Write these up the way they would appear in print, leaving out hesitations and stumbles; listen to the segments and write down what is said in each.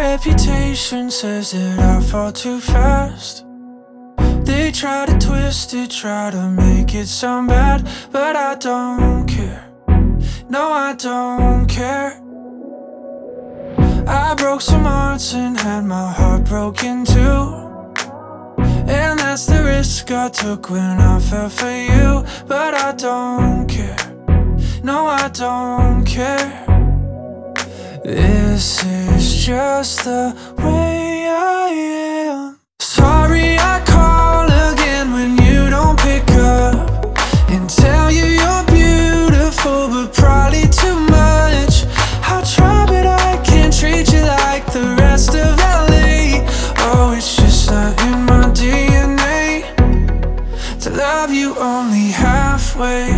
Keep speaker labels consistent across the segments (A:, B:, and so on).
A: reputation says that I fall too fast. They try to twist it, try to make it sound bad, but I don't care. No, I don't care. I broke some hearts and had my heart broken too, and that's the risk I took when I fell for you. But I don't care. No, I don't care. This is just the way I am. Sorry I call again when you don't pick up, and tell you you're beautiful but probably too much. I'll try but I can't treat you like the rest of LA. Oh, it's just not in my DNA to love you only halfway.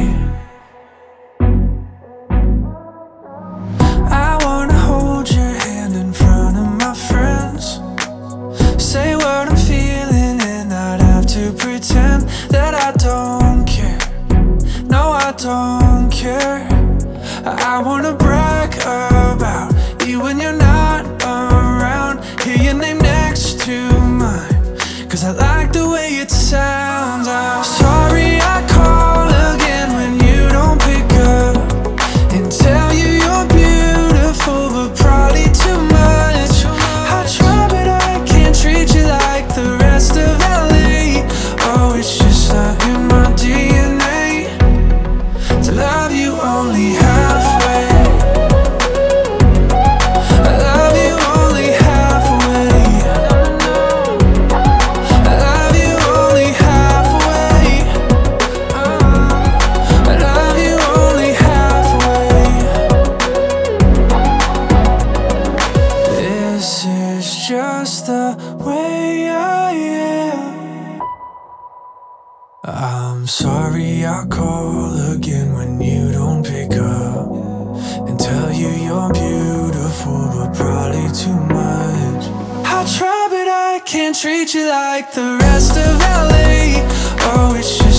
A: I wanna hold your hand in front of my friends, say what I'm feeling and not have to pretend that I don't care. No, I don't care. I wanna brag about you when you're not around, hear your name next to mine, 'cause I like the way it sounds. I'm sorry I call again when you don't pick up, and tell you you're beautiful but probably too much. I try but I can't treat you like the rest of LA. Oh, it's just not in my DNA to love you only halfway. I love you only halfway. I love you only halfway. I love you only halfway. This is just the way I am. I'm sorry I call again when you don't pick up, and tell you you're beautiful but probably too much. I try but I can't treat you like the rest of LA. Oh, it's just